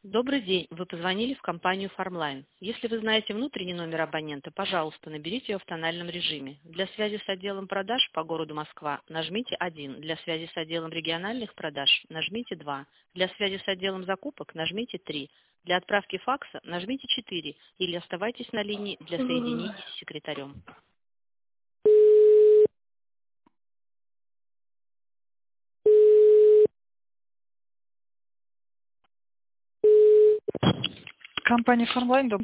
Добрый день. Вы позвонили в компанию Farmline. Если вы знаете внутренний номер абонента, пожалуйста, наберите его в тональном режиме. Для связи с отделом продаж по городу Москва нажмите 1. Для связи с отделом региональных продаж нажмите 2. Для связи с отделом закупок нажмите 3. Для отправки факса нажмите 4. Или оставайтесь на линии для соединения с секретарем. Компания Farmline.